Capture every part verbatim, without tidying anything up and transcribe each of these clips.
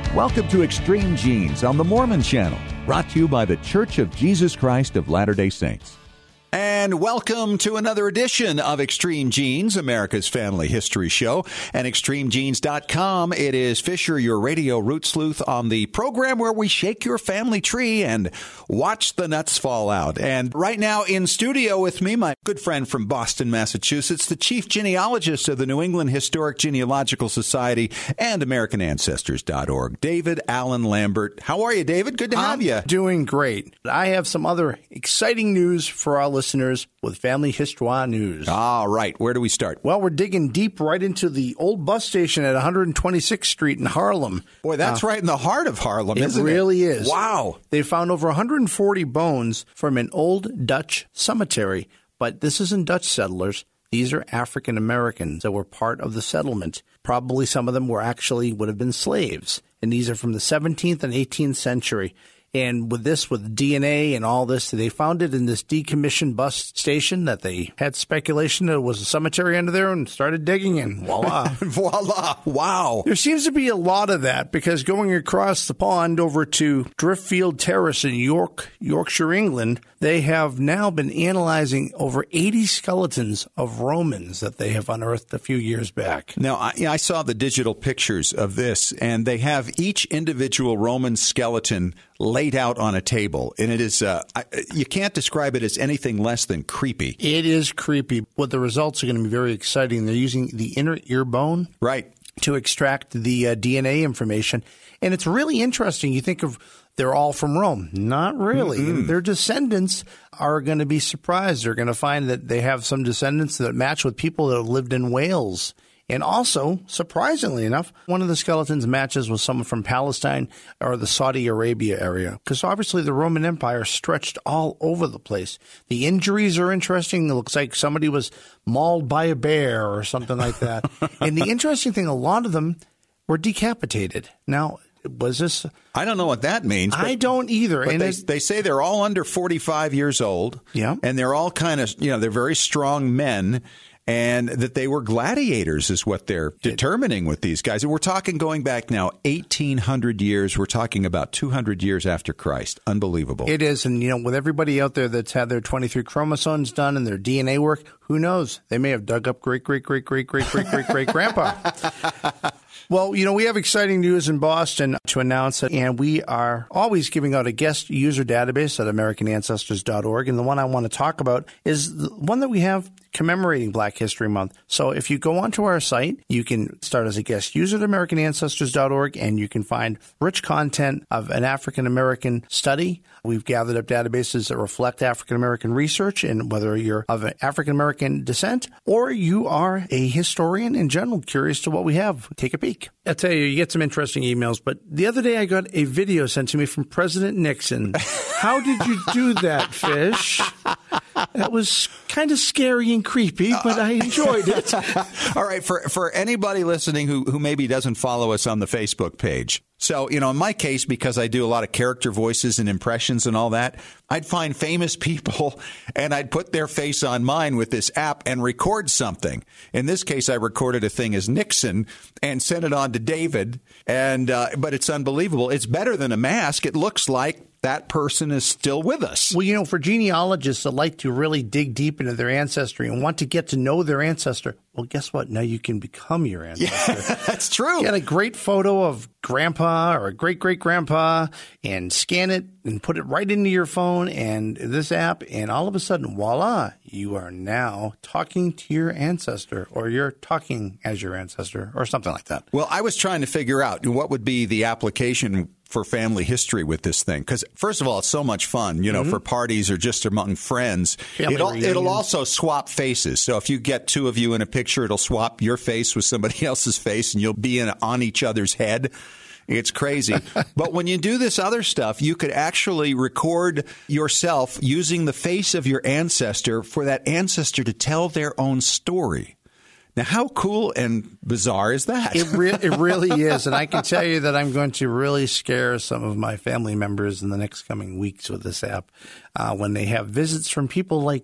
Welcome to Extreme Genes on the Mormon Channel, brought to you by the Church of Jesus Christ of Latter-day Saints. And welcome to another edition of Extreme Genes, America's family history show. And extreme genes dot com. It is Fisher, your radio root sleuth, on the program where we shake your family tree and watch the nuts fall out. And right now in studio with me, my good friend from Boston, Massachusetts, the chief genealogist of the New England Historic Genealogical Society and American Ancestors dot org, David Alan Lambert. How are you, David? Good to have I'm you. Doing great. I have some other exciting news for our listeners with Family Histoire News. All right. Where do we start? Well, we're digging deep right into the old bus station at one twenty-sixth Street in Harlem. Boy, that's uh, right in the heart of Harlem, isn't it? It really is. Wow. They found over one hundred forty bones from an old Dutch cemetery, but this isn't Dutch settlers. These are African Americans that were part of the settlement. Probably some of them were actually would have been slaves, and these are from the seventeenth and eighteenth century. And with this, with D N A and all this, they found it in this decommissioned bus station that they had speculation that it was a cemetery under there and started digging, and voila. Voila. Wow. There seems to be a lot of that because going across the pond over to Driftfield Terrace in York, Yorkshire, England, they have now been analyzing over eighty skeletons of Romans that they have unearthed a few years back. Now, I, I saw the digital pictures of this, and they have each individual Roman skeleton laid out on a table, and it is, uh, you can't describe it as anything less than creepy. It is creepy. What the results are going to be very exciting. They're using the inner ear bone. Right. To extract the uh, D N A information. And it's really interesting. You think of they're all from Rome. Not really. Mm-hmm. Their descendants are going to be surprised. They're going to find that they have some descendants that match with people that have lived in Wales. And also, surprisingly enough, one of the skeletons matches with someone from Palestine or the Saudi Arabia area. Because obviously the Roman Empire stretched all over the place. The injuries are interesting. It looks like somebody was mauled by a bear or something like that. And the interesting thing, a lot of them were decapitated. Now, was this... I don't know what that means. But, I don't either. But and they, they say they're all under forty-five years old. Yeah. And they're all kind of, you know, they're very strong men. And that they were gladiators is what they're determining with these guys. And we're talking going back now eighteen hundred years. We're talking about two hundred years after Christ. Unbelievable. It is. And, you know, with everybody out there that's had their twenty-three chromosomes done and their D N A work, who knows? They may have dug up great, great, great, great, great, great, great, great grandpa. Well, you know, we have exciting news in Boston to announce, and we are always giving out a guest user database at American Ancestors dot org. And the one I want to talk about is the one that we have commemorating Black History Month. So if you go onto our site, you can start as a guest user at American Ancestors dot org, and you can find rich content of an African-American study. We've gathered up databases that reflect African-American research, and whether you're of an African-American descent or you are a historian in general, curious to what we have, take a peek. I'll tell you, you get some interesting emails, but the other day I got a video sent to me from President Nixon. How did you do that, Fish? That was kind of scary and creepy, but I enjoyed it. All right, for for anybody listening who, who maybe doesn't follow us on the Facebook page. So, you know, in my case, because I do a lot of character voices and impressions and all that, I'd find famous people and I'd put their face on mine with this app and record something. In this case, I recorded a thing as Nixon and sent it on to David. And uh, but it's unbelievable. It's better than a mask. It looks like that person is still with us. Well, you know, for genealogists that like to really dig deep into their ancestry and want to get to know their ancestor, well, guess what? Now you can become your ancestor. Yeah, that's true. Get a great photo of grandpa or great-great-grandpa and scan it and put it right into your phone and this app, and all of a sudden, voila, you are now talking to your ancestor, or you're talking as your ancestor, or something like that. Well, I was trying to figure out what would be the application for family history with this thing. Because, first of all, it's so much fun, you know, mm-hmm. for parties or just among friends. It'll, it'll also swap faces. So if you get two of you in a picture, it'll swap your face with somebody else's face, and you'll be in, on each other's head. It's crazy. But when you do this other stuff, you could actually record yourself using the face of your ancestor for that ancestor to tell their own story. Now, how cool and bizarre is that? It, re- it really is. And I can tell you that I'm going to really scare some of my family members in the next coming weeks with this app uh, when they have visits from people like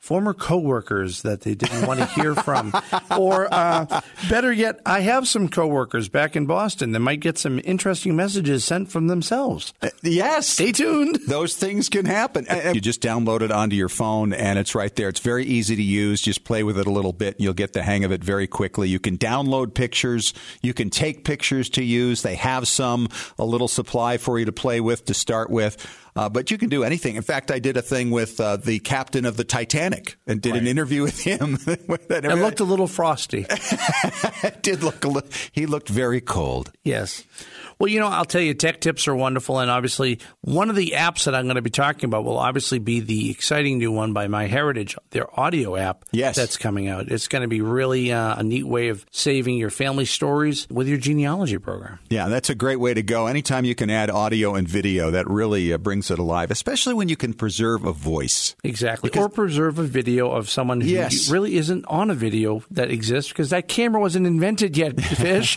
former coworkers that they didn't want to hear from. Or uh, better yet, I have some coworkers back in Boston that might get some interesting messages sent from themselves. Uh, yes. Stay tuned. Those things can happen. You just download it onto your phone, and it's right there. It's very easy to use. Just play with it a little bit, and you'll get the hang of it very quickly. You can download pictures. You can take pictures to use. They have some, a little supply for you to play with to start with. Uh, but you can do anything. In fact, I did a thing with uh, the captain of the Titanic and did right. an interview with him. It looked a little frosty. It did look a little, he looked very cold. Yes. Well, you know, I'll tell you, tech tips are wonderful. And obviously, one of the apps that I'm going to be talking about will obviously be the exciting new one by MyHeritage, their audio app yes. that's coming out. It's going to be really uh, a neat way of saving your family stories with your genealogy program. Yeah, that's a great way to go. Anytime you can add audio and video, that really uh, brings it alive, especially when you can preserve a voice. Exactly. Because, or preserve a video of someone who yes. really isn't on a video that exists because that camera wasn't invented yet, Fish.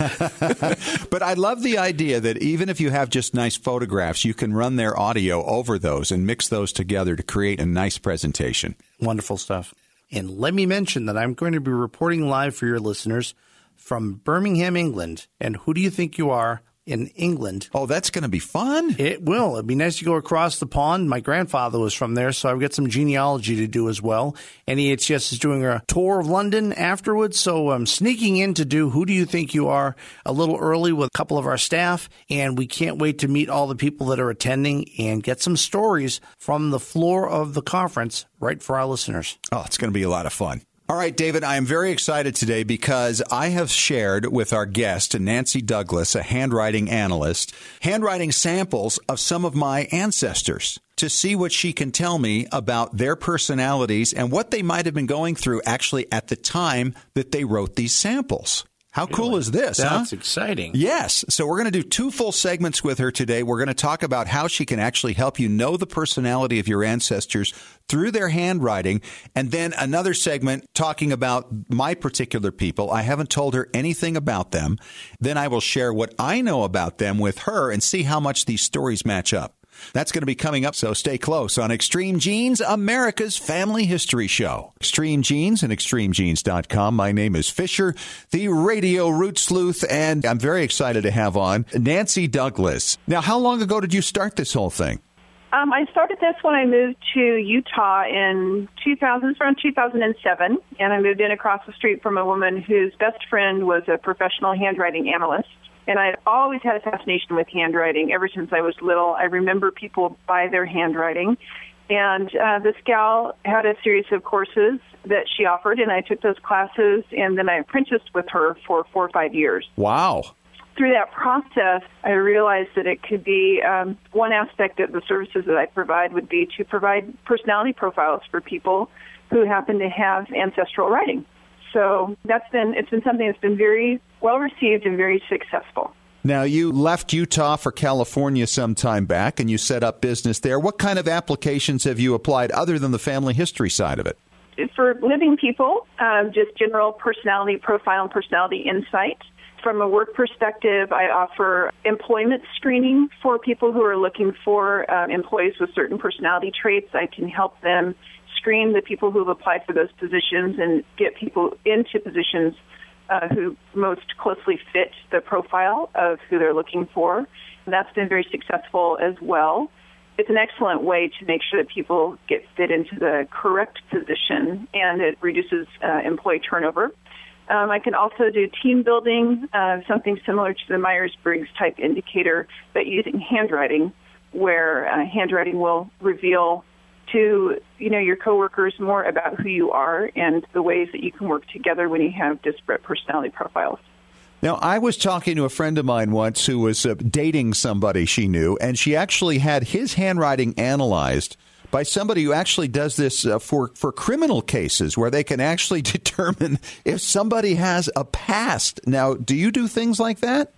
But I love the idea that even if you have just nice photographs, you can run their audio over those and mix those together to create a nice presentation. Wonderful stuff. And let me mention that I'm going to be reporting live for your listeners from Birmingham, England. And who do you think you are? In England. Oh, that's going to be fun. It will. It'd be nice to go across the pond. My grandfather was from there, so I've got some genealogy to do as well. And E H S is doing a tour of London afterwards, so I'm sneaking in to do Who Do You Think You Are a little early with a couple of our staff, and we can't wait to meet all the people that are attending and get some stories from the floor of the conference right for our listeners. Oh, it's going to be a lot of fun. All right, David, I am very excited today because I have shared with our guest, Nancy Douglas, a handwriting analyst, handwriting samples of some of my ancestors to see what she can tell me about their personalities and what they might have been going through actually at the time that they wrote these samples. How cool is this, huh? That's exciting. Yes. So we're going to do two full segments with her today. We're going to talk about how she can actually help you know the personality of your ancestors through their handwriting. And then another segment talking about my particular people. I haven't told her anything about them. Then I will share what I know about them with her and see how much these stories match up. That's going to be coming up, so stay close on Extreme Genes, America's Family History Show. Extreme Genes and extreme genes dot com. My name is Fisher, the radio root sleuth, and I'm very excited to have on Nancy Douglas. Now, how long ago did you start this whole thing? Um, I started this when I moved to Utah in two thousand, around two thousand seven, and I moved in across the street from a woman whose best friend was a professional handwriting analyst. And I'd always had a fascination with handwriting ever since I was little. I remember people by their handwriting. And uh, this gal had a series of courses that she offered, and I took those classes, and then I apprenticed with her for four or five years. Wow. Through that process, I realized that it could be um, one aspect of the services that I provide would be to provide personality profiles for people who happen to have ancestral writing. So that's been it's been something that's been very well received and very successful. Now, you left Utah for California some time back, and you set up business there. What kind of applications have you applied other than the family history side of it? For living people, um, just general personality profile and personality insight. From a work perspective, I offer employment screening for people who are looking for uh, employees with certain personality traits. I can help them screen the people who have applied for those positions and get people into positions uh, who most closely fit the profile of who they're looking for. That's been very successful as well. It's an excellent way to make sure that people get fit into the correct position, and it reduces uh, employee turnover. Um, I can also do team building, uh, something similar to the Myers-Briggs type indicator, but using handwriting, where uh, handwriting will reveal to, you know, your coworkers more about who you are and the ways that you can work together when you have disparate personality profiles. Now, I was talking to a friend of mine once who was uh, dating somebody she knew, and she actually had his handwriting analyzed by somebody who actually does this uh, for, for criminal cases where they can actually determine if somebody has a past. Now, do you do things like that?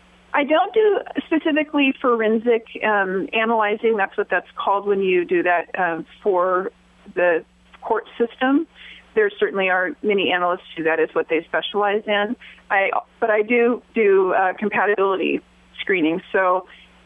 I don't do specifically forensic um, analyzing. That's what that's called when you do that uh, for the court system. There certainly are many analysts who that is what they specialize in. I, but I do do uh, compatibility screening. So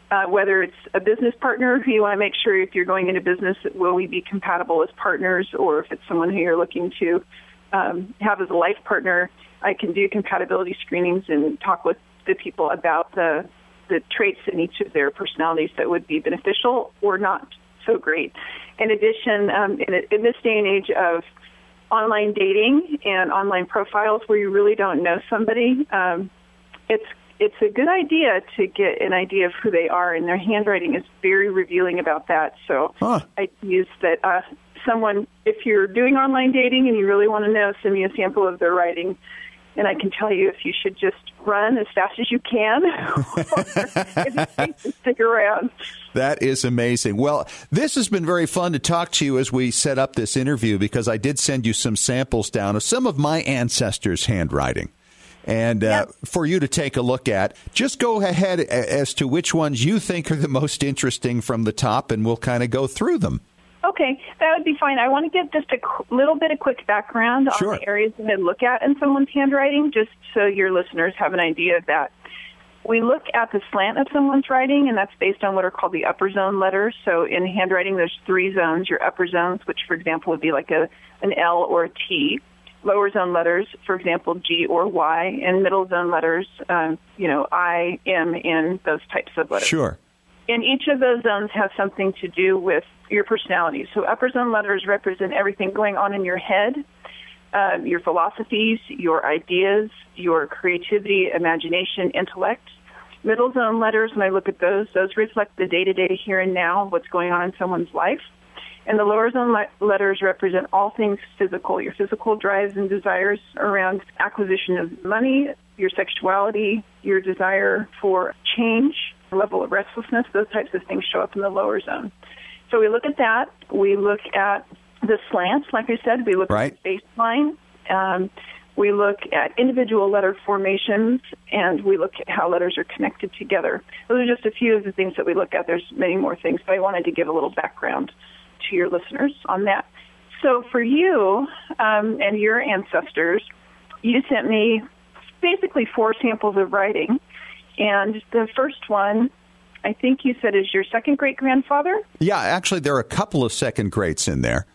Uh, whether it's a business partner who you want to make sure if you're going into business, will we be compatible as partners, or if it's someone who you're looking to um, have as a life partner, I can do compatibility screenings and talk with the people about the the traits in each of their personalities that would be beneficial or not so great. In addition, um, in, in this day and age of online dating and online profiles where you really don't know somebody, um, it's it's a good idea to get an idea of who they are, and their handwriting is very revealing about that. So huh. I use that uh, someone, if you're doing online dating and you really want to know, send me a sample of their writing, and I can tell you if you should just run as fast as you can or if you think to stick around. That is amazing. Well, this has been very fun to talk to you as we set up this interview, because I did send you some samples down of some of my ancestors' handwriting. And uh, yep. for you to take a look at. Just go ahead as to which ones you think are the most interesting from the top, and we'll kind of go through them. Okay, that would be fine. I want to give just a little bit of quick background sure. on the areas that I look at in someone's handwriting, just so your listeners have an idea of that. We look at the slant of someone's writing, and that's based on what are called the upper zone letters. So in handwriting, there's three zones. Your upper zones, which, for example, would be like a an L or a T. Lower zone letters, for example, G or Y, and middle zone letters, um, you know, I, M, N, those types of letters. Sure. And each of those zones has something to do with your personality. So upper zone letters represent everything going on in your head, uh, your philosophies, your ideas, your creativity, imagination, intellect. Middle zone letters, when I look at those, those reflect the day-to-day here and now, what's going on in someone's life. And the lower zone le- letters represent all things physical, your physical drives and desires around acquisition of money, your sexuality, your desire for change, level of restlessness, those types of things show up in the lower zone. So we look at that. We look at the slants, like I said. We look right. at the baseline. Um, we look at individual letter formations, and we look at how letters are connected together. Those are just a few of the things that we look at. There's many more things, but I wanted to give a little background to your listeners on that. So for you um, and your ancestors, you sent me basically four samples of writing. And the first one, I think you said, is your second great-grandfather? Yeah, actually, there are a couple of second greats in there.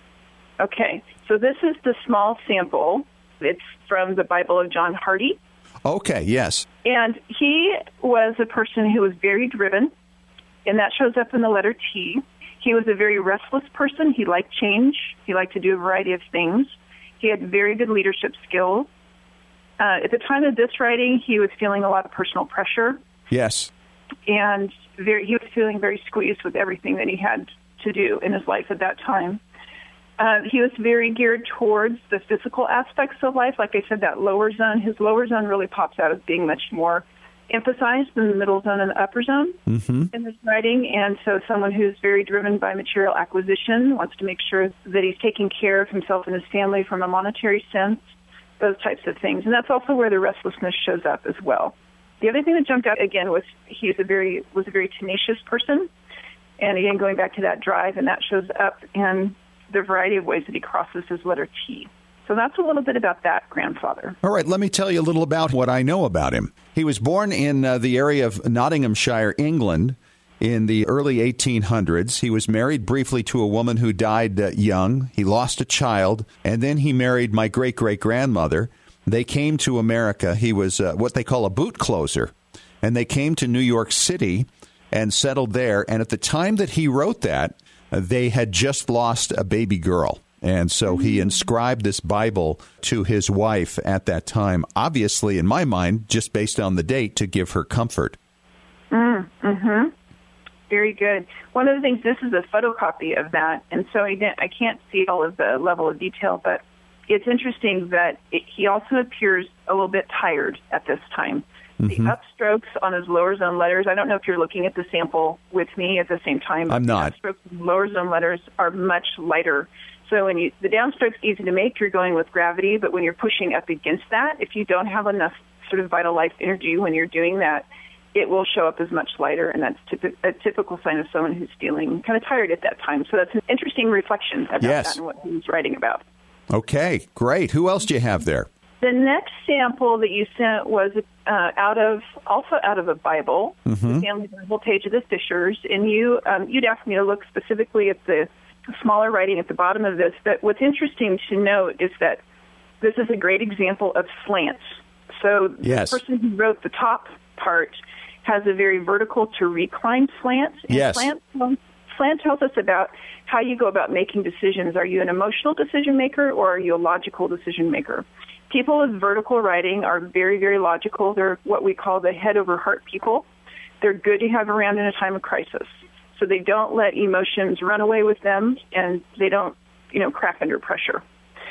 Okay, so this is the small sample. It's from the Bible of John Hardy. Okay, yes. And he was a person who was very driven, and that shows up in the letter T. He was a very restless person. He liked change. He liked to do a variety of things. He had very good leadership skills. Uh, at the time of this writing, he was feeling a lot of personal pressure. Yes. And very, he was feeling very squeezed with everything that he had to do in his life at that time. Uh, he was very geared towards the physical aspects of life. Like I said, that lower zone, his lower zone really pops out as being much more emphasized than the middle zone and the upper zone mm-hmm. in this writing. And so someone who's very driven by material acquisition, wants to make sure that he's taking care of himself and his family from a monetary sense, those types of things. And that's also where the restlessness shows up as well. The other thing that jumped out again was he's a very was a very tenacious person. And again, going back to that drive, and that shows up in the variety of ways that he crosses his letter T. So that's a little bit about that grandfather. All right, let me tell you a little about what I know about him. He was born in uh, the area of Nottinghamshire, England, in the early eighteen hundreds. He was married briefly to a woman who died uh, young. He lost a child, and then he married my great-great-grandmother. They came to America. He was uh, what they call a boot closer, and they came to New York City and settled there. And at the time that he wrote that, uh, they had just lost a baby girl. And so he inscribed this Bible to his wife at that time, obviously, in my mind, just based on the date, to give her comfort. Mm, mm-hmm. Very good. One of the things, this is a photocopy of that, and so I, didn't, I can't see all of the level of detail, but it's interesting that it, he also appears a little bit tired at this time. Mm-hmm. The upstrokes on his lower zone letters, I don't know if you're looking at the sample with me at the same time. I'm not. The upstrokes on lower zone letters are much lighter. So when you, the downstroke's easy to make, you're going with gravity, but when you're pushing up against that, if you don't have enough sort of vital life energy when you're doing that, it will show up as much lighter, and that's typ- a typical sign of someone who's feeling kind of tired at that time. So that's an interesting reflection about yes. that and what he's writing about. Okay, great. Who else do you have there? The next sample that you sent was uh, out of also out of a Bible, mm-hmm. the Family Bible page of the Fishers, and you um, you'd asked me to look specifically at the smaller writing at the bottom of this. But what's interesting to note is that this is a great example of slants. So yes. the person who wrote the top part has a very vertical to recline slant. And yes. Slant, well, slant tells us about how you go about making decisions. Are you an emotional decision maker or are you a logical decision maker? People with vertical writing are very, very logical. They're what we call the head over heart people. They're good to have around in a time of crisis. So they don't let emotions run away with them, and they don't, you know, crack under pressure.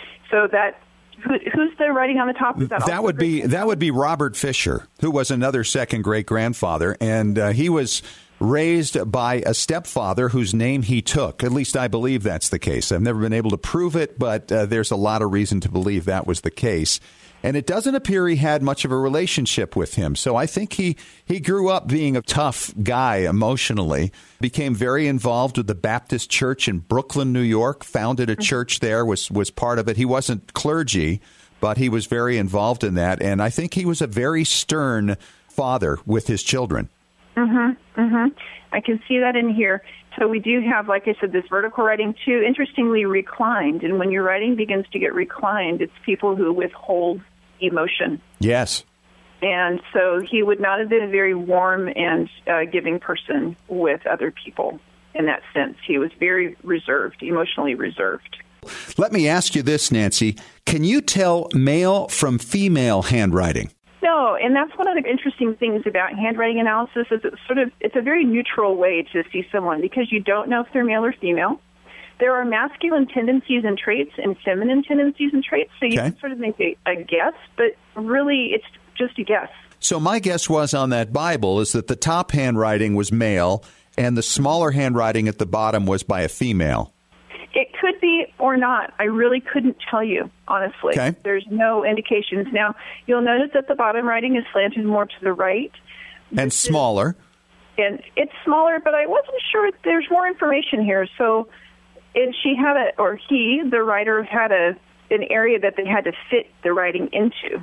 So that who, who's the writing on the top? Is that that would be that would be Robert Fisher, who was another second great grandfather, and uh, he was raised by a stepfather whose name he took. At least I believe that's the case. I've never been able to prove it, but uh, there's a lot of reason to believe that was the case. And it doesn't appear he had much of a relationship with him. So I think he, he grew up being a tough guy emotionally, became very involved with the Baptist Church in Brooklyn, New York, founded a church there, was, was part of it. He wasn't clergy, but he was very involved in that. And I think he was a very stern father with his children. Mm-hmm, mm-hmm. I can see that in here. So we do have, like I said, this vertical writing too, interestingly reclined. And when your writing begins to get reclined, it's people who withhold emotion. Yes. And so he would not have been a very warm and uh, giving person with other people in that sense. He was very reserved, emotionally reserved. Let me ask you this, Nancy. Can you tell male from female handwriting? No, and that's one of the interesting things about handwriting analysis is it's sort of it's a very neutral way to see someone because you don't know if they're male or female. There are masculine tendencies and traits and feminine tendencies and traits, so you okay. can sort of make a, a guess, but really it's just a guess. So my guess was on that Bible is that the top handwriting was male and the smaller handwriting at the bottom was by a female. It could be or not. I really couldn't tell you, honestly. Okay. There's no indications. Now, you'll notice that the bottom writing is slanted more to the right. And this smaller. Is, and it's smaller, but I wasn't sure. There's more information here. So and she had a, or he, the writer, had a an area that they had to fit the writing into.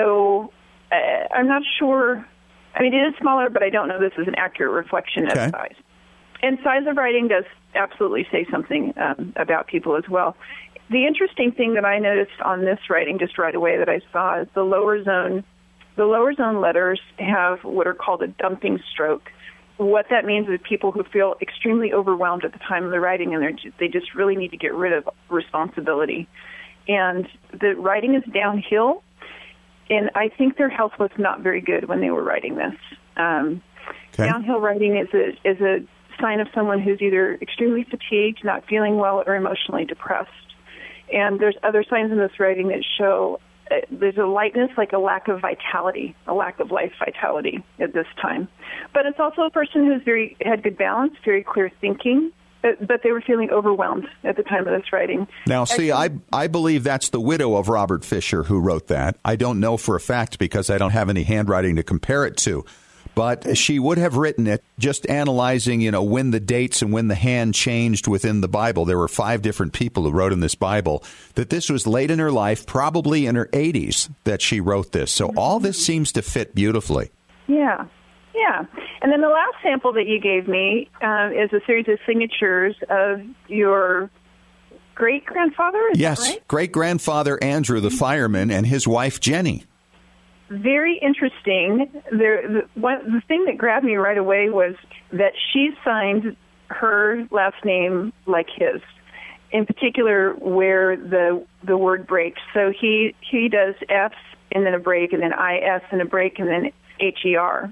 So uh, I'm not sure. I mean, it is smaller, but I don't know this is an accurate reflection okay. of size. And size of writing does absolutely say something um, about people as well. The interesting thing that I noticed on this writing just right away that I saw is the lower zone. The lower zone letters have what are called a dumping stroke. What that means is people who feel extremely overwhelmed at the time of the writing and they're, they just really need to get rid of responsibility. And the writing is downhill, and I think their health was not very good when they were writing this. Um, okay. Downhill writing is a is a sign of someone who's either extremely fatigued, not feeling well, or emotionally depressed. And there's other signs in this writing that show uh, there's a lightness, like a lack of vitality, a lack of life vitality at this time. But it's also a person who's very had good balance, very clear thinking, but, but they were feeling overwhelmed at the time of this writing. Now, see, I I believe that's the widow of Robert Fisher who wrote that. I don't know for a fact because I don't have any handwriting to compare it to. But she would have written it just analyzing, you know, when the dates and when the hand changed within the Bible. There were five different people who wrote in this Bible that this was late in her life, probably in her eighties, that she wrote this. So all this seems to fit beautifully. Yeah, yeah. And then the last sample that you gave me uh, is a series of signatures of your great-grandfather, is yes, that right? great-grandfather Andrew, the fireman, and his wife, Jenny. Very interesting. There, the, one, the thing that grabbed me right away was that she signed her last name like his, in particular where the the word breaks. So he, he does F and then a break and then I S and a break and then H E R.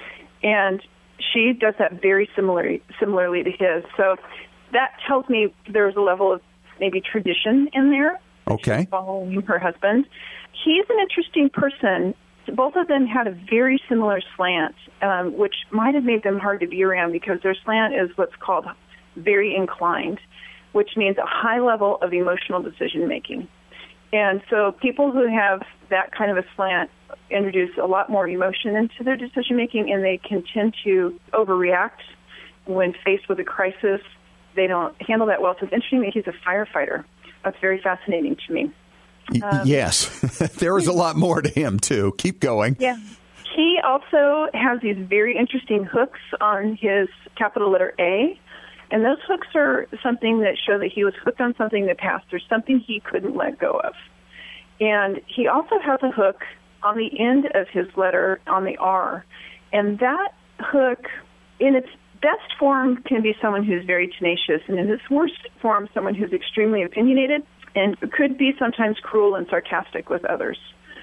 And she does that very similarly, similarly to his. So that tells me there's a level of maybe tradition in there. Okay. Following her husband. He's an interesting person. Both of them had a very similar slant, um, which might have made them hard to be around because their slant is what's called very inclined, which means a high level of emotional decision-making. And so people who have that kind of a slant introduce a lot more emotion into their decision-making, and they can tend to overreact when faced with a crisis. They don't handle that well. So it's interesting that he's a firefighter. That's very fascinating to me. Um, yes. There was a lot more to him, too. Keep going. Yeah. He also has these very interesting hooks on his capital letter A. And those hooks are something that show that he was hooked on something in the past. There's something he couldn't let go of. And he also has a hook on the end of his letter on the R. And that hook, in its best form, can be someone who's very tenacious. And in its worst form, someone who's extremely opinionated and could be sometimes cruel and sarcastic with others.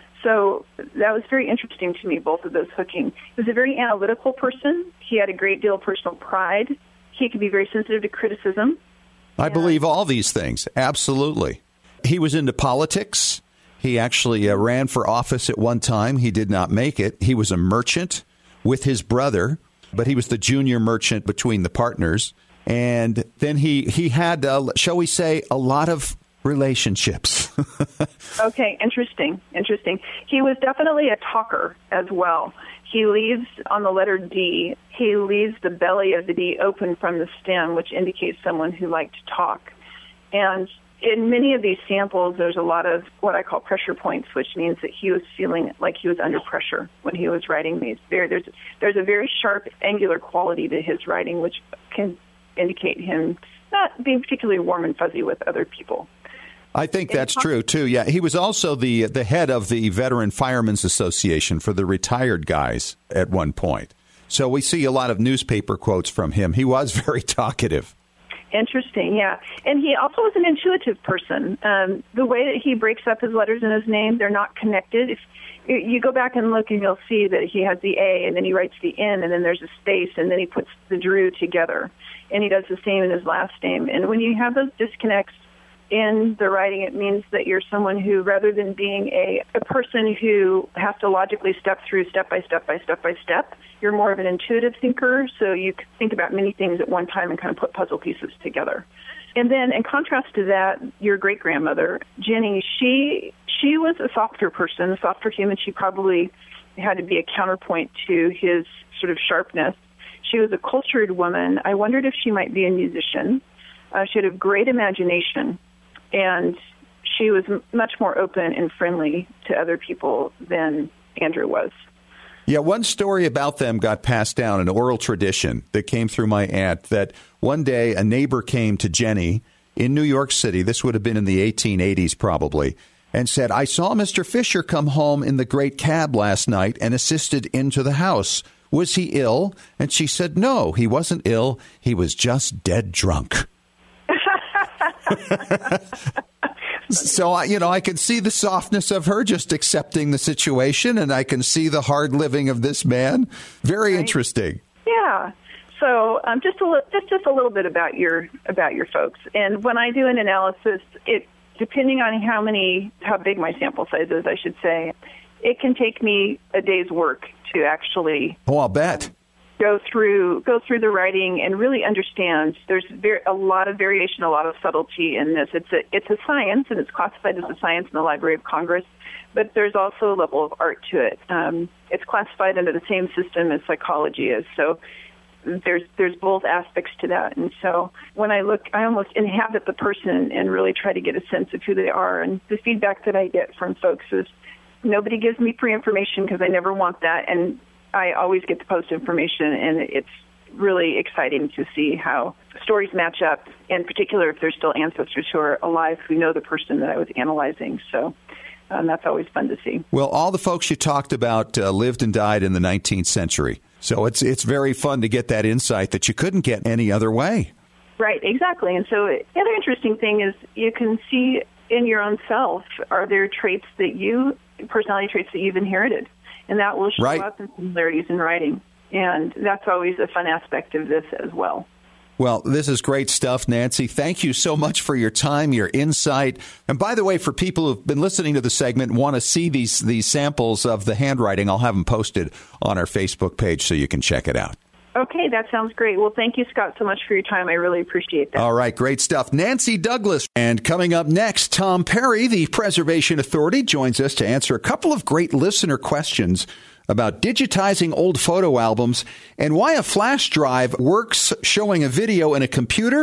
So that was very interesting to me, both of those hooking. He was a very analytical person. He had a great deal of personal pride. He could be very sensitive to criticism. I and believe all these things. Absolutely. He was into politics. He actually uh, ran for office at one time. He did not make it. He was a merchant with his brother, but he was the junior merchant between the partners. And then he, he had, uh, shall we say, a lot of relationships. Okay, interesting, interesting. He was definitely a talker as well. He leaves, on the letter D, he leaves the belly of the D open from the stem, which indicates someone who liked to talk. And in many of these samples, there's a lot of what I call pressure points, which means that he was feeling like he was under pressure when he was writing these. There, there's, there's a very sharp, angular quality to his writing, which can indicate him not being particularly warm and fuzzy with other people. I think that's true, too. Yeah, he was also the the head of the Veteran Firemen's Association for the retired guys at one point. So we see a lot of newspaper quotes from him. He was very talkative. Interesting, yeah. And he also was an intuitive person. Um, the way that he breaks up his letters in his name, they're not connected. If you go back and look, and you'll see that he has the A, and then he writes the N, and then there's a space, and then he puts the Drew together. And he does the same in his last name. And when you have those disconnects in the writing, it means that you're someone who, rather than being a, a person who has to logically step through step by step by step by step, you're more of an intuitive thinker, so you think about many things at one time and kind of put puzzle pieces together. And then in contrast to that, your great-grandmother, Jenny, she she was a softer person, a softer human. She probably had to be a counterpoint to his sort of sharpness. She was a cultured woman. I wondered if she might be a musician. Uh, she had a great imagination. And she was m- much more open and friendly to other people than Andrew was. Yeah, one story about them got passed down, an oral tradition that came through my aunt, that one day a neighbor came to Jenny in New York City, this would have been in the eighteen eighties probably, and said, "I saw Mister Fisher come home in the great cab last night and assisted into the house. Was he ill?" And she said, "No, he wasn't ill. He was just dead drunk." So, you know, I can see the softness of her just accepting the situation, and I can see the hard living of this man. Very right. Interesting. Yeah. So, um, just a li- just just a little bit about your about your folks. And when I do an analysis, it depending on how many how big my sample size is, I should say, it can take me a day's work to actually. Oh, I'll bet. Go through go through the writing and really understand. There's very, a lot of variation, a lot of subtlety in this. It's a it's a science, and it's classified as a science in the Library of Congress. But there's also a level of art to it. Um, it's classified under the same system as psychology is. So there's there's both aspects to that. And so when I look, I almost inhabit the person and really try to get a sense of who they are. And the feedback that I get from folks is nobody gives me pre-information because I never want that. And I always get the post information, and it's really exciting to see how stories match up, in particular if there's still ancestors who are alive who know the person that I was analyzing. So um, that's always fun to see. Well, all the folks you talked about uh, lived and died in the nineteenth century. So it's it's very fun to get that insight that you couldn't get any other way. Right, exactly. And so the other interesting thing is you can see in your own self, are there traits that you, personality traits that you've inherited? And that will show right. up in similarities in writing. And that's always a fun aspect of this as well. Well, this is great stuff, Nancy. Thank you so much for your time, your insight. And by the way, for people who've been listening to the segment and want to see these, these samples of the handwriting, I'll have them posted on our Facebook page so you can check it out. Okay, that sounds great. Well, thank you, Scott, so much for your time. I really appreciate that. All right, great stuff. Nancy Douglas. And coming up next, Tom Perry, the Preservation Authority, joins us to answer a couple of great listener questions about digitizing old photo albums and why a flash drive works showing a video in a computer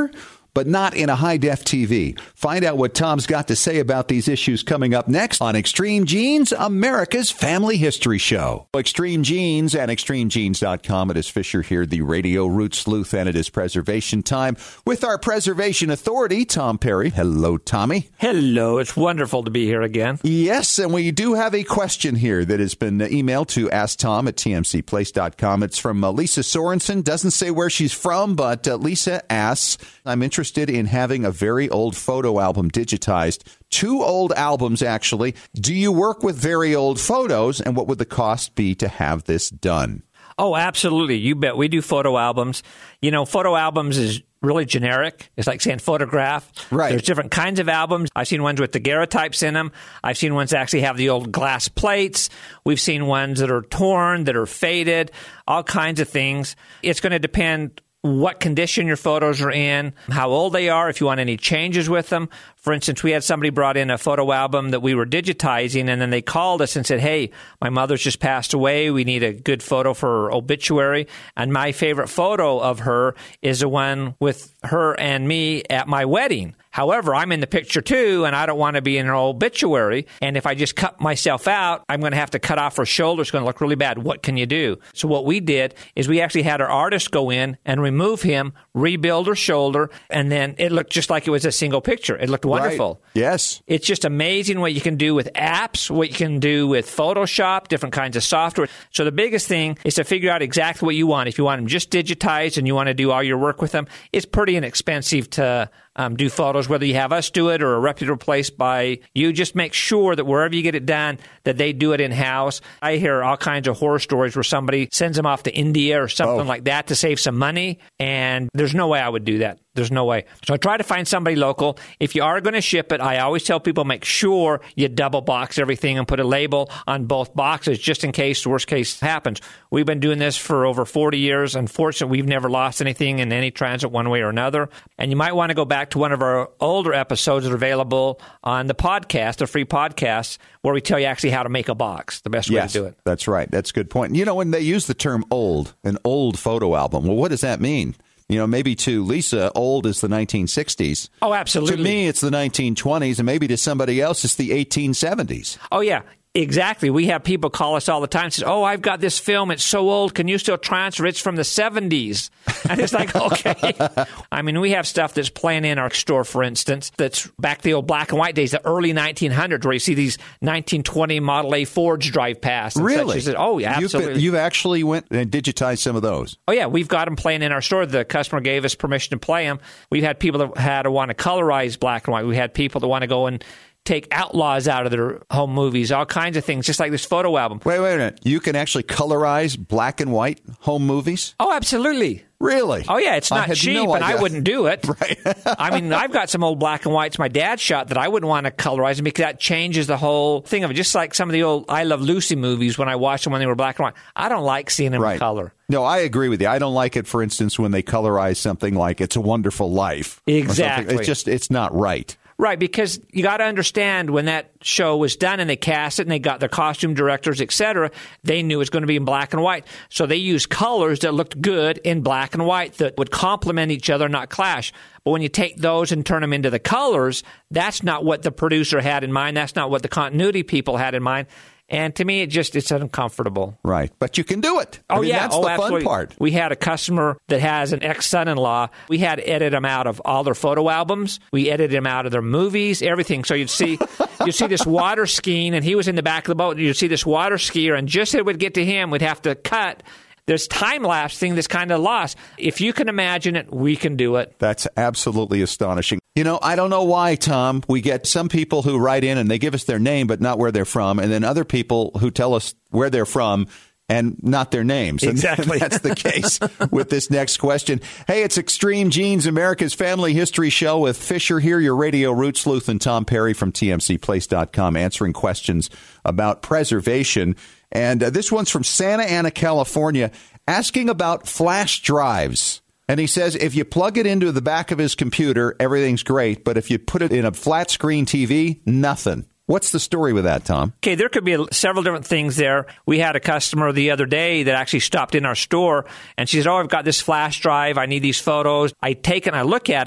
but not in a high-def T V. Find out what Tom's got to say about these issues coming up next on Extreme Genes, America's Family History Show. Extreme Genes and extreme genes dot com. It is Fisher here, the Radio Root Sleuth, and it is preservation time with our preservation authority, Tom Perry. Hello, Tommy. Hello. It's wonderful to be here again. Yes, and we do have a question here that has been emailed to ask tom at t m c place dot com. It's from uh, Lisa Sorensen. Doesn't say where she's from, but uh, Lisa asks, I'm interested in having a very old photo album digitized. Two old albums, actually. Do you work with very old photos, and what would the cost be to have this done? Oh, absolutely. You bet. We do photo albums. You know, photo albums is really generic. It's like saying photograph. Right. There's different kinds of albums. I've seen ones with daguerreotypes in them. I've seen ones that actually have the old glass plates. We've seen ones that are torn, that are faded, all kinds of things. It's going to depend what condition your photos are in, how old they are, if you want any changes with them. For instance, we had somebody brought in a photo album that we were digitizing, and then they called us and said, hey, my mother's just passed away. We need a good photo for her obituary. And my favorite photo of her is the one with her and me at my wedding. However, I'm in the picture too, and I don't want to be in her obituary. And if I just cut myself out, I'm going to have to cut off her shoulder. It's going to look really bad. What can you do? So what we did is we actually had our artist go in and remove him, rebuild her shoulder, and then it looked just like it was a single picture. It looked wonderful. Right. Yes. It's just amazing what you can do with apps, what you can do with Photoshop, different kinds of software. So the biggest thing is to figure out exactly what you want. If you want them just digitized and you want to do all your work with them, it's pretty inexpensive to Um, do photos, whether you have us do it or a reputable place by you. Just make sure that wherever you get it done, that they do it in-house. I hear all kinds of horror stories where somebody sends them off to India or something oh. like that to save some money, and there's no way I would do that. There's no way. So I try to find somebody local. If you are going to ship it, I always tell people make sure you double box everything and put a label on both boxes just in case the worst case happens. We've been doing this for over forty years. Unfortunately, we've never lost anything in any transit one way or another. And you might want to go back to one of our older episodes that are available on the podcast, the free podcast, where we tell you actually how to make a box, the best way yes, to do it. That's right. That's a good point. You know, when they use the term old, an old photo album, well, what does that mean? You know, maybe to Lisa, old is the nineteen sixties. Oh, absolutely. To me, it's the nineteen twenties, and maybe to somebody else, it's the eighteen seventies. Oh, yeah. Exactly. We have people call us all the time and say, oh, I've got this film. It's so old. Can you still transfer it? It's from the seventies. And it's like, okay. I mean, we have stuff that's playing in our store, for instance, that's back the old black and white days, the early nineteen hundreds, where you see these nineteen twenty Model A Fords drive past. And really? Such. Oh, yeah, absolutely. You've, been, you've actually went and digitized some of those? Oh, yeah. We've got them playing in our store. The customer gave us permission to play them. We've had people that had to want to colorize black and white. We had people that want to go and take outlaws out of their home movies, all kinds of things, just like this photo album. Wait, wait a minute. You can actually colorize black and white home movies? Oh, absolutely. Really? Oh, yeah. It's not cheap, no and I wouldn't do it. Right. I mean, I've got some old black and whites my dad shot that I wouldn't want to colorize them because that changes the whole thing of it. Just like some of the old I Love Lucy movies when I watched them when they were black and white. I don't like seeing them right. in color. No, I agree with you. I don't like it, for instance, when they colorize something like It's a Wonderful Life. Exactly. It's just, it's not right. Right, because you got to understand when that show was done and they cast it and they got their costume directors, et cetera, they knew it was going to be in black and white. So they used colors that looked good in black and white that would complement each other, not clash. But when you take those and turn them into the colors, that's not what the producer had in mind. That's not what the continuity people had in mind. And to me, it just, it's uncomfortable. Right. But you can do it. Oh, I mean, yeah. That's oh, the absolutely. fun part. We had a customer that has an ex-son-in-law. We had to edit them out of all their photo albums. We edited them out of their movies, everything. So you'd see you'd see this water skiing, and he was in the back of the boat, and you'd see this water skier, and just as it would get to him, we'd have to cut. There's time-lapse thing that's kind of lost. If you can imagine it, we can do it. That's absolutely astonishing. You know, I don't know why, Tom. We get some people who write in and they give us their name but not where they're from, and then other people who tell us where they're from and not their names. Exactly. And that's the case with this next question. Hey, it's Extreme Genes, America's Family History Show with Fisher here, your Radio Root Sleuth, and Tom Perry from T M C place dot com answering questions about preservation. And uh, this one's from Santa Ana, California, asking about flash drives. And he says, if you plug it into the back of his computer, everything's great. But if you put it in a flat screen T V, nothing. What's the story with that, Tom? Okay, there could be several different things there. We had a customer the other day that actually stopped in our store, and she said, oh, I've got this flash drive. I need these photos. I take it and I look at it,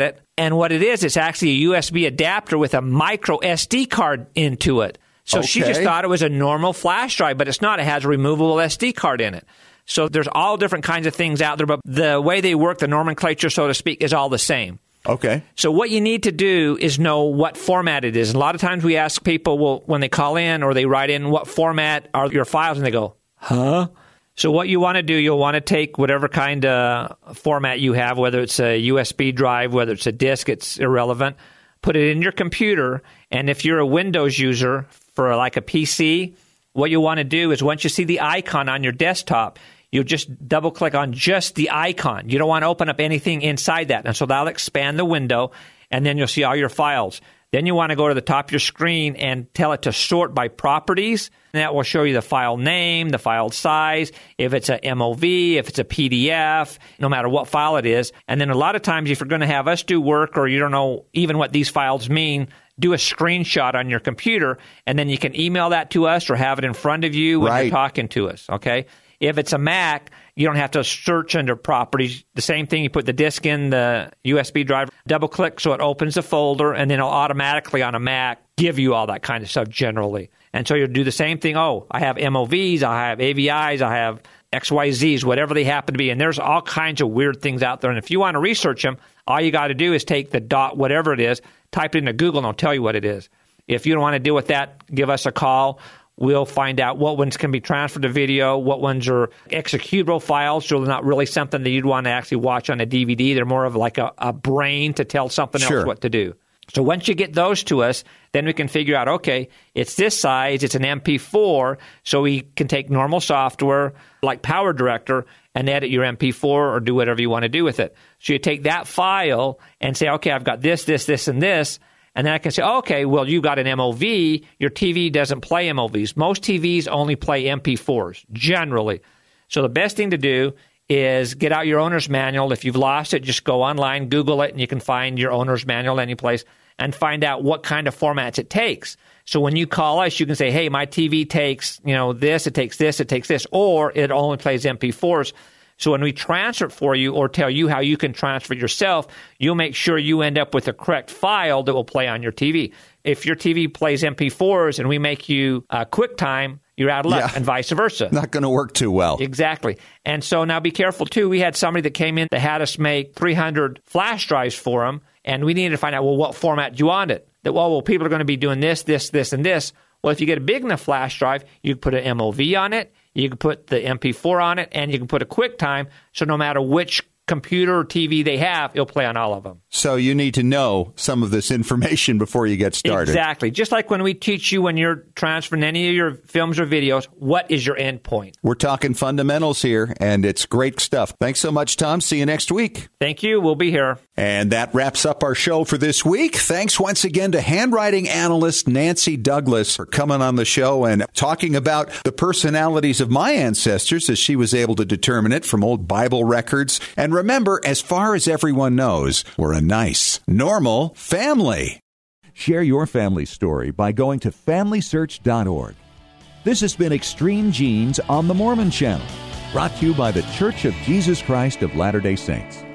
And what it is, it's actually a U S B adapter with a micro S D card into it. So okay. she just thought it was a normal flash drive, but it's not. It has a removable S D card in it. So there's all different kinds of things out there, but the way they work, the nomenclature, so to speak, is all the same. Okay. So what you need to do is know what format it is. And a lot of times we ask people, well, when they call in or they write in, what format are your files? And they go, huh? So what you want to do, you'll want to take whatever kind of format you have, whether it's a U S B drive, whether it's a disk, it's irrelevant. Put it in your computer, and if you're a Windows user for like a P C, what you want to do is once you see the icon on your desktop, you'll just double-click on just the icon. You don't want to open up anything inside that. And so that'll expand the window, and then you'll see all your files. Then you want to go to the top of your screen and tell it to sort by properties. And that will show you the file name, the file size, if it's a M O V, if it's a P D F, no matter what file it is. And then a lot of times if you're going to have us do work or you don't know even what these files mean, do a screenshot on your computer, and then you can email that to us or have it in front of you when right. you're talking to us, okay? If it's a Mac, you don't have to search under properties. The same thing, you put the disk in the U S B drive, double-click so it opens the folder, and then it'll automatically on a Mac give you all that kind of stuff generally. And so you'll do the same thing. Oh, I have M O Vs, I have A V Is, I have X Y Zs, whatever they happen to be. And there's all kinds of weird things out there. And if you want to research them, all you got to do is take the dot, whatever it is, type it into Google, and it'll tell you what it is. If you don't want to deal with that, give us a call. We'll find out what ones can be transferred to video, what ones are executable files, so they're not really something that you'd want to actually watch on a D V D. They're more of like a, a brain to tell something sure. else what to do. So once you get those to us, then we can figure out, okay, it's this size, it's an M P four, so we can take normal software like Power Director and edit your M P four or do whatever you want to do with it. So you take that file and say, okay, I've got this, this, this, and this. And then I can say, oh, okay, well, you've got an M O V. Your T V doesn't play M O Vs. Most T Vs only play M P fours, generally. So the best thing to do is get out your owner's manual. If you've lost it, just go online, Google it, and you can find your owner's manual anyplace and find out what kind of formats it takes. So when you call us, you can say, hey, my T V takes, you know, this, it takes this, it takes this, or it only plays M P fours. So when we transfer it for you or tell you how you can transfer it yourself, you'll make sure you end up with the correct file that will play on your T V. If your T V plays M P fours and we make you uh, QuickTime, you're out of luck, yeah. and vice versa. Not going to work too well. Exactly. And so now be careful, too. We had somebody that came in that had us make three hundred flash drives for them, and we needed to find out, well, what format do you want it? That, well, well, people are going to be doing this, this, this, and this. Well, if you get a big enough flash drive, you can put an M O V on it, you can put the M P four on it, and you can put a QuickTime, so no matter which computer or T V they have, it'll play on all of them. So you need to know some of this information before you get started. Exactly. Just like when we teach you when you're transferring any of your films or videos, what is your end point? We're talking fundamentals here, and it's great stuff. Thanks so much, Tom. See you next week. Thank you. We'll be here. And that wraps up our show for this week. Thanks once again to handwriting analyst Nancy Douglas for coming on the show and talking about the personalities of my ancestors as she was able to determine it from old Bible records. And remember, as far as everyone knows, we're a nice, normal family. Share your family story by going to family search dot org. This has been Extreme Genes on the Mormon Channel, brought to you by the Church of Jesus Christ of Latter-day Saints.